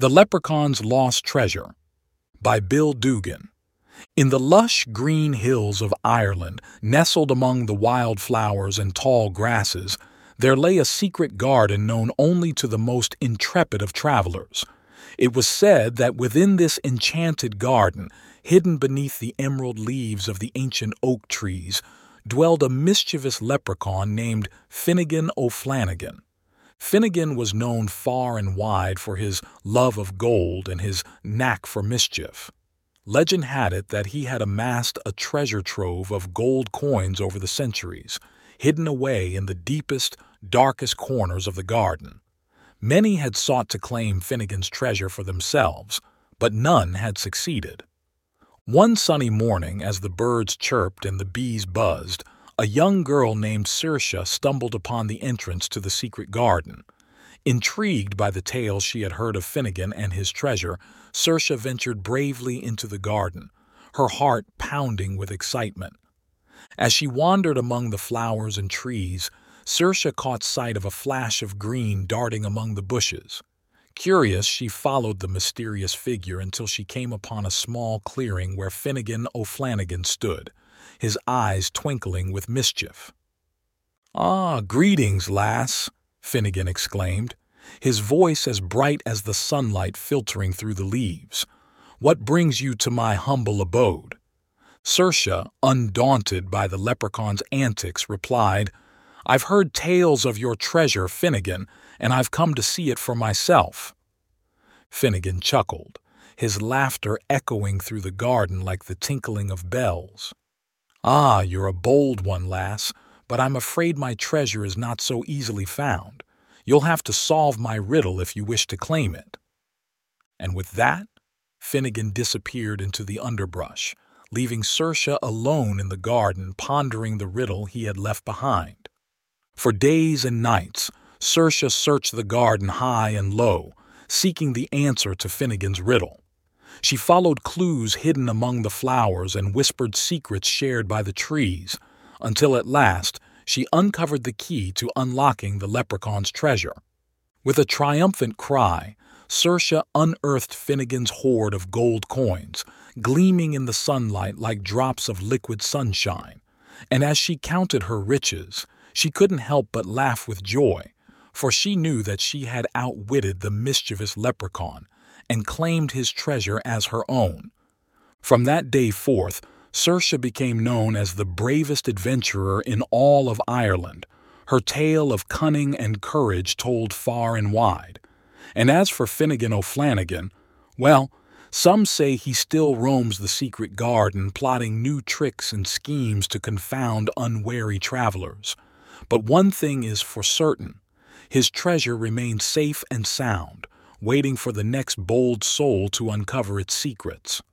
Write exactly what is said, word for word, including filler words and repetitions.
The Leprechaun's Lost Treasure by Bill Dugan. In the lush green hills of Ireland, nestled among the wild flowers and tall grasses, there lay a secret garden known only to the most intrepid of travelers. It was said that within this enchanted garden, hidden beneath the emerald leaves of the ancient oak trees, dwelled a mischievous leprechaun named Finnegan O'Flanagan. Finnegan was known far and wide for his love of gold and his knack for mischief. Legend had it that he had amassed a treasure trove of gold coins over the centuries, hidden away in the deepest, darkest corners of the garden. Many had sought to claim Finnegan's treasure for themselves, but none had succeeded. One sunny morning, as the birds chirped and the bees buzzed, a young girl named Saoirse stumbled upon the entrance to the secret garden. Intrigued by the tales she had heard of Finnegan and his treasure, Saoirse ventured bravely into the garden, her heart pounding with excitement. As she wandered among the flowers and trees, Saoirse caught sight of a flash of green darting among the bushes. Curious, she followed the mysterious figure until she came upon a small clearing where Finnegan O'Flanagan stood, his eyes twinkling with mischief. "Ah, greetings, lass," Finnegan exclaimed, his voice as bright as the sunlight filtering through the leaves. "What brings you to my humble abode?" Saoirse, undaunted by the leprechaun's antics, replied, "I've heard tales of your treasure, Finnegan, and I've come to see it for myself." Finnegan chuckled, his laughter echoing through the garden like the tinkling of bells. "Ah, you're a bold one, lass, but I'm afraid my treasure is not so easily found. You'll have to solve my riddle if you wish to claim it." And with that, Finnegan disappeared into the underbrush, leaving Saoirse alone in the garden pondering the riddle he had left behind. For days and nights, Saoirse searched the garden high and low, seeking the answer to Finnegan's riddle. She followed clues hidden among the flowers and whispered secrets shared by the trees, until at last she uncovered the key to unlocking the leprechaun's treasure. With a triumphant cry, Saoirse unearthed Finnegan's hoard of gold coins, gleaming in the sunlight like drops of liquid sunshine. And as she counted her riches, she couldn't help but laugh with joy, for she knew that she had outwitted the mischievous leprechaun and claimed his treasure as her own. From that day forth, Saoirse became known as the bravest adventurer in all of Ireland, her tale of cunning and courage told far and wide. And as for Finnegan O'Flanagan, well, some say he still roams the secret garden plotting new tricks and schemes to confound unwary travelers. But one thing is for certain, his treasure remains safe and sound, waiting for the next bold soul to uncover its secrets.